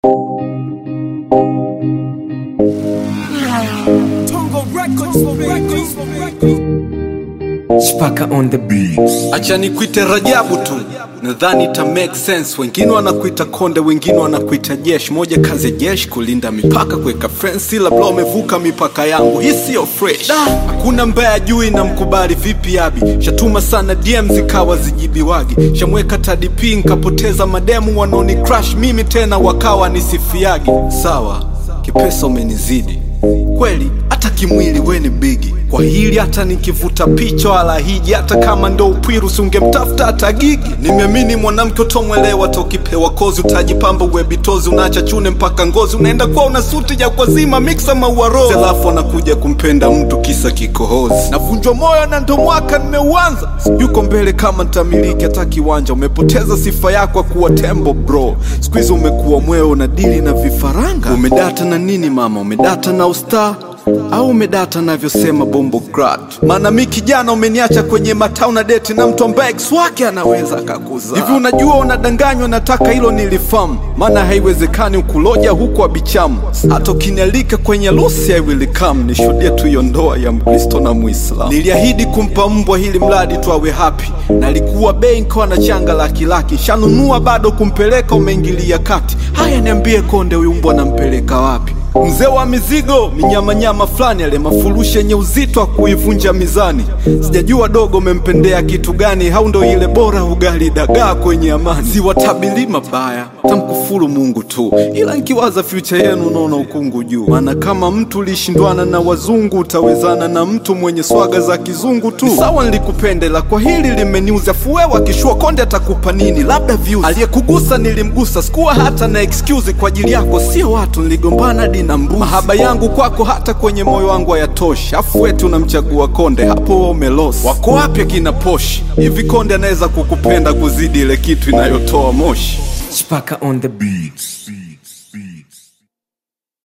Chipaka on the beats. Acha nikuite Rajabu tu, nadhani ita make sense. Wengine wanakuita Konde, wengine wanakuita Jeshi. Moja kazi ya jeshi kulinda mipaka, kuweka friends, ila bro umevuka mipaka yangu. Hii sio fresh. Hakuna mbaya juu na mkubali vipi abi. Shatuma sana DM zikawa zijibi wagi. Shamweka TDP nikapoteza mademu wanoni crush mimi tena wakawa nisifiagi. Sawa, kipesa umenizidi kweli, hata kimwili we ni bigi. Kwa hili hata nikivuta picha wala hiji, hata kama ndo upwiru sungemtafuta hata gigi. Nimeamini mwanamke utomwelewa tokipewa kozi, utajipamba uwe bitozi, unaacha chune mpaka ngozi, unaenda kwa unasuti ya kwa zima mixa mauarozi. Alafu anakuja kumpenda mtu kisa kikohozi. Navunjwa moyo na ndo mwaka nimeuanza, yuko mbele kama ntamiliki hata kiwanja. Umepoteza sifa yako kuwa tembo bro, squeeze umekuwa mweo na dili na vifaranga. Umedata na nini mama, umedata na ustar au umedata navyosema bombo grad? Maana mi kijana umeniacha kwenye matau na deti na mtu ambaye ex wake anaweza akakuza. Hivi unajua unadanganywa, nataka hilo nilifamu. Maana haiwezekani ukuloja huku abichamu. Hata ukinialika kwenye losi I will come. Nishuhudie tu hiyo ndoa ya Mkristo na Muislamu. Niliahidi kumpa mbwa hili mradi tu awe happy. Nalikuwa bei nikawa na changa laki. Shanunua bado kumpeleka umeingilia kati. Haya niambie Konde huyu mbwa nampeleka wapi? Mzee wa mizigo, minyama fulani, ale mafurushi yenye uzito wa kuivunja mizani. Sijajua dogo umempendea kitu gani, hau ndo ile bora ugali dagaa kwenye amani. Siwatabili mabaya, tamkufuru Mungu tu, ila nkiwaza future yenu unaona ukungu juu. Maana kama mtu ulishindwana na wazungu, utawezana na mtu mwenye swaga za kizungu tu. Sawa nilikupendela, kwa hili limeniuza. Fuwewa kishua Konde atakupa nini, labda views. Aliyekugusa nilimgusa, sikuwa hata na excuse kwa ajili yako. Sio watu niligombana na mbuzi. Mahaba yangu kwako hata kwenye moyo wangu hayatoshi. Afu eti unamchagua Konde, hapo umelosi. Wako wapi kina Poshi? Hivi Konde anaweza kukupenda kuzidi ile kitu inayotoa moshi? Chipaka on the beats.